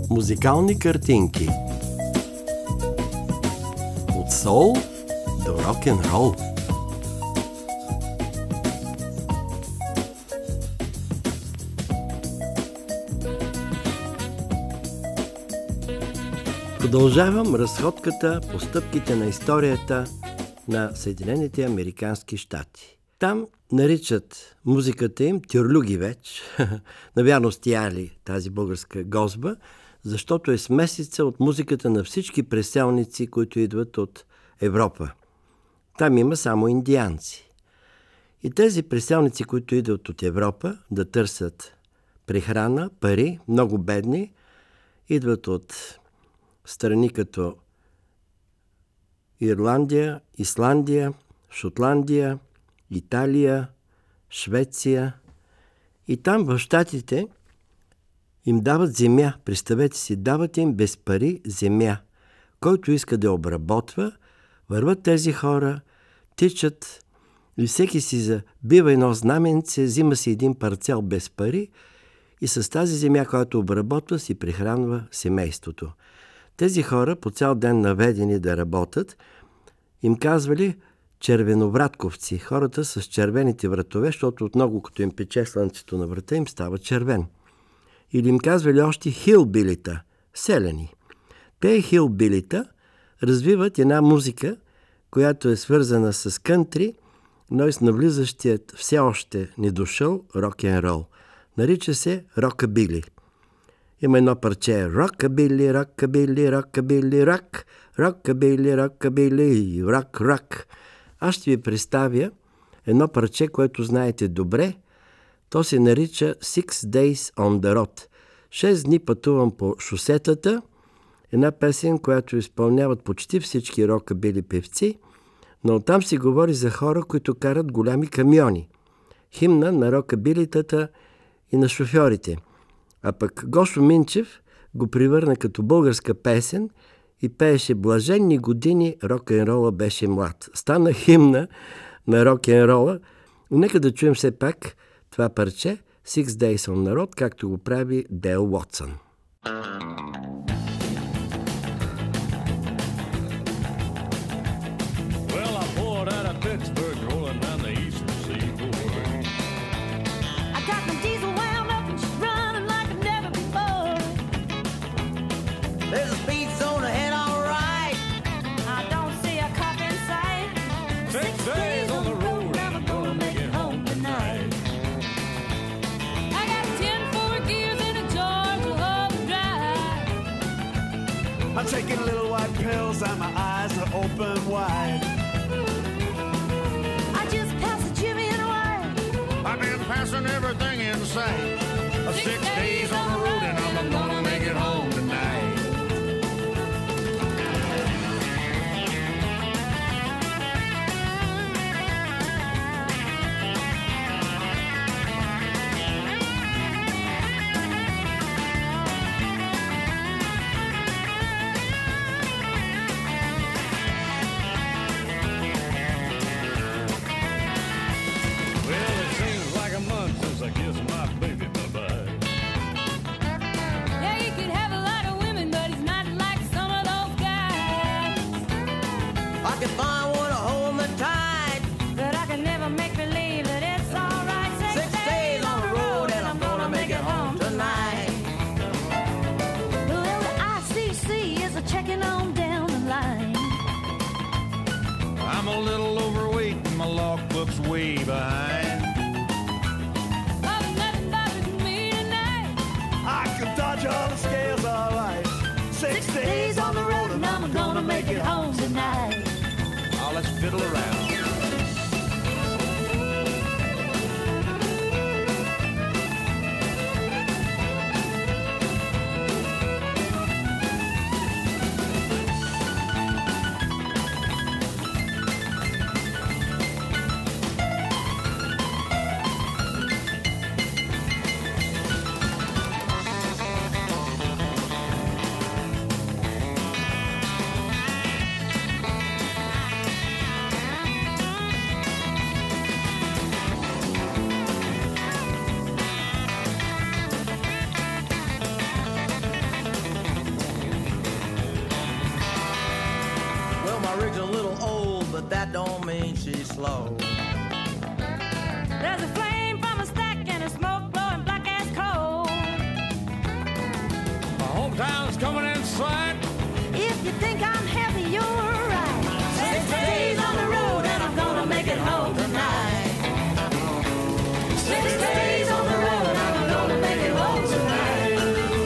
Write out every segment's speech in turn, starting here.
Музикални картинки. От соул до рок-н-рол. Продължавам разходката по стъпките на историята на Съединените американски щати. Там наричат музиката им тюрлюгивеч, навярно стияли тази българска гозба, защото е смесица от музиката на всички преселници, които идват от Европа. Там има само индианци. И тези преселници, които идват от Европа да търсят прехрана, пари, много бедни, идват от страни като Ирландия, Исландия, Шотландия, Италия, Швеция. И там в щатите им дават земя. Представете си, дават им без пари земя. Който иска да обработва, върват тези хора, тичат и всеки си забива едно знаменце, взима си един парцел без пари и с тази земя, която обработва, си прехранва семейството. Тези хора, по цял ден наведени да работят, им казвали червеновратковци, хората с червените вратове, защото от много, като им пече слънцето на врата, им става червен. Или им казвали още хилбилита, селени. Те хилбилита развиват една музика, която е свързана с кънтри, но и с навлизащият все още недошъл рок-н-рол. Нарича се рокабили. Има едно парче рокабили, рокабили, рокабили, рок, рокабили, рокабили, рок, рок. Аз ще ви представя едно парче, което знаете добре. То се нарича Six Days on the Road. 6 дни пътувам по шосетата. Една песен, която изпълняват почти всички рокабили певци, но там се говори за хора, които карат голями камиони. Химна на рокабилитата и на шофьорите. А пък Гошо Минчев го превърна като българска песен и пееше блаженни години, рок-н-рола беше млад. Стана химна на рок-н-рола. Нека да чуем все пак това парче Six Days on the Road, както го прави Дейл Уотсън. I'm taking little white pills and my eyes are open wide. I just passed Jimmy and Wyatt. I've been passing everything in sight. 6 days on the road and I'm gonna make it home tonight. I'm a little overweight and my logbook's way behind. Oh, nothing bothers me tonight. I can dodge all the scales all right. 6 days on the road and I'm gonna make it home tonight. Oh, let's fiddle around. don't mean she's slow. There's a flame from a stack and a smoke blowing black as coal. My hometown's coming in sight. If you think I'm heavy, you're right. 6 days on the road and I'm gonna make it home tonight. 6 days on the road and I'm gonna make it home tonight.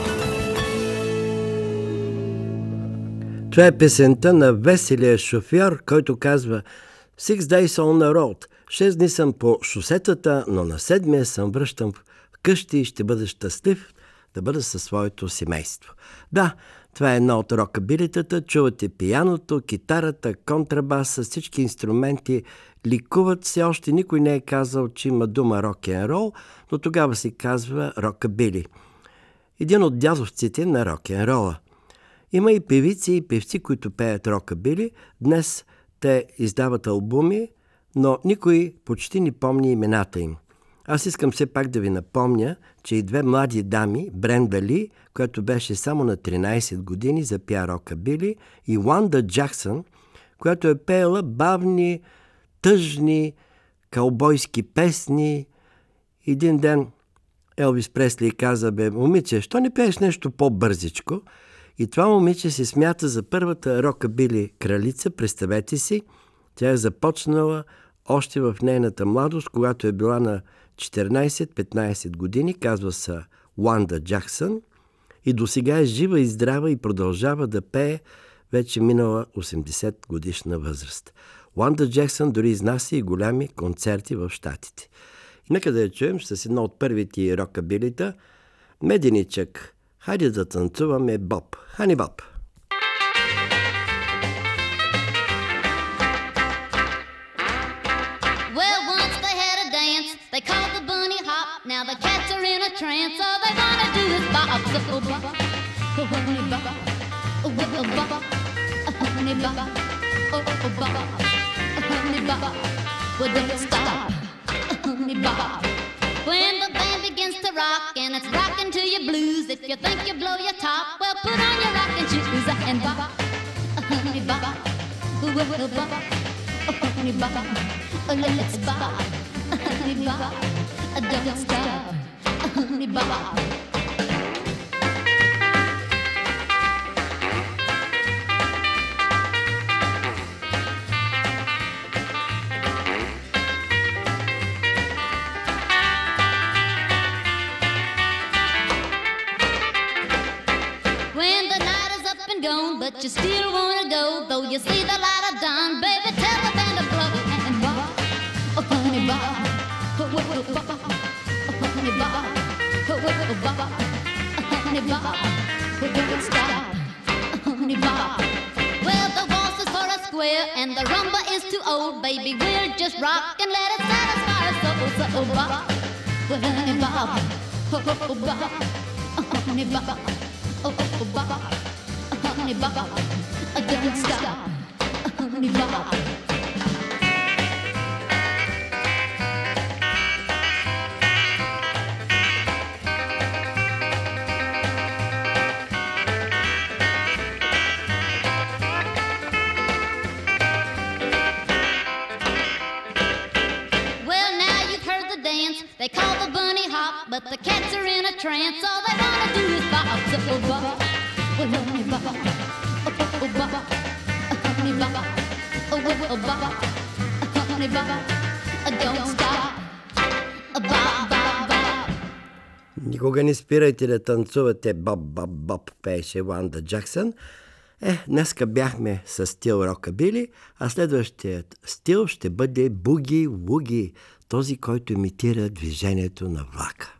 Това е песента на веселия шофьор, който казва Six days on the road. 6 дни съм по шосетата, но на 7-я съм връщам вкъщи и ще бъда щастлив да бъда със своето семейство. Да, това е едно от рокабилитата. Чувате пияното, китарата, контрабаса, всички инструменти ликуват. Все още никой не е казал, че има дума рок-н-рол, но тогава се казва рокабили. Един от дядовците на рок-н-рола. Има и певици и певци, които пеят рокабили. Днес те издават албуми, но никой почти не помни имената им. Аз искам все пак да ви напомня, че и две млади дами, Бренда Ли, която беше само на 13 години, запя рокабили, и Уанда Джаксън, която е пеела бавни, тъжни, каубойски песни. Един ден Елвис Пресли каза: бе, момиче, що не пееш нещо по-бързичко? И това момиче се смята за първата рокабили кралица. Представете си, тя е започнала още в нейната младост, когато е била на 14-15 години, казва се Уанда Джаксън, и досега е жива и здрава и продължава да пее, вече минала 80 годишна възраст. Уанда Джаксън дори изнася и голями концерти в Щатите. И нека да я чуем с едно от първите рокабилита. Меденичък, хайде да танцуваме Боб. Хани Боб. Well, once they had a dance they called the bunny hop. Now the cats are in a trance. All they wanna do is bop. So bop, oh honey bop, oh bop, oh honey bop, oh bop, oh honey bop. Well, don't stop, oh honey bop. When the band begins to rock and it's rocking to your blues, if you think you blow your top, well, put on your rocking shoes and bop, oh honey bop, oh bop, oh honey bop. Oh, let's bop, honey bop, don't stop, honey bop. When the night is up and gone, but you still wanna go, though you see the light of dawn, baby, tell the band to blow and bop. Oh, honey bop, oh, bop, oh, honey bop, oh, bop, oh, honey bop, oh, don't stop, honey bop. Well, the waltz is for a square and the rumba is too old, baby, we'll just rock and let it satisfy our souls. So, bop, oh, honey bop, oh, bop, oh, honey bop, oh, bop, oh, honey bop, don't stop, honey bop. They call the bunny hop, but the cats are in a trance. All they wanna do is bop. So bop, oh honey bop, oh bop, oh honey bop, oh bop, oh honey bop, don't stop, bop, bop, bop. Никога не спирайте да танцувате Боб, Боб, Боб, пееше Уанда Джаксън. Днеска бяхме с стил рокабили, а следващият стил ще бъде буги-вуги, този, който имитира движението на влака.